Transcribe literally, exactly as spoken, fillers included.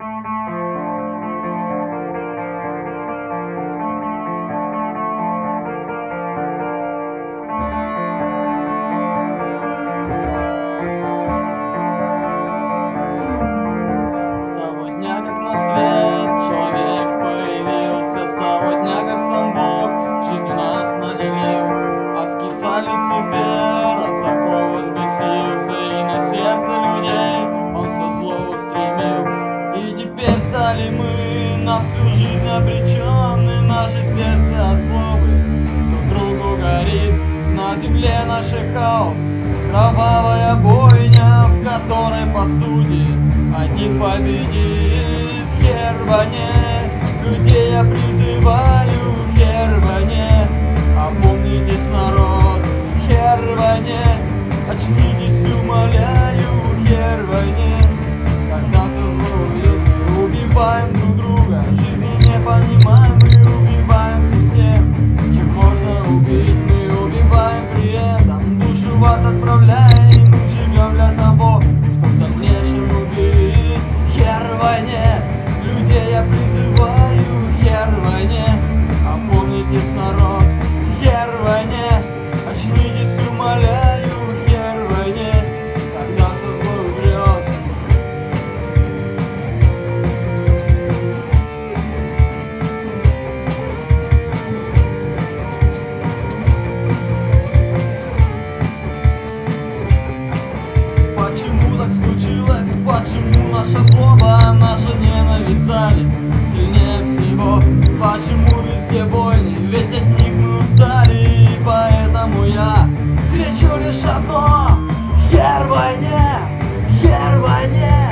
того дня, как на свет человек появился, с того дня, как сам Бог жизнью нас наделил, аскета Люцифер от такого взбесился, и на сердце людей он все зло устремил. И теперь стали мы на всю жизнь обречены, наше сердце от злобы друг другу горит. На земле наш хаос, кровавая бойня, в которой по сути один победит. Хер войне, людей я призываю, хер войне, опомнитесь, народ, хер войне, очнитесь, умоляю, хер войне. Когда все зло уйдет, мы убиваем друг друга, жизни не понимаем, мы убиваемся тем, чем можно убить, мы убиваем при этом, душу в ад отправляем, мы живем для того, чтобы в дальнейшем убить. Хер войне, людей я призываю, хер войне, опомнитесь, народ, хер войне, очнитесь, умоляю, хер войне, когда все зло умрет. Почему так случилось? Почему наша злоба, наша ненависть, зависть сильнее всего? Почему везде войны? Ведь от них мы устали, и поэтому я кричу лишь одно: хер войне, хер войне.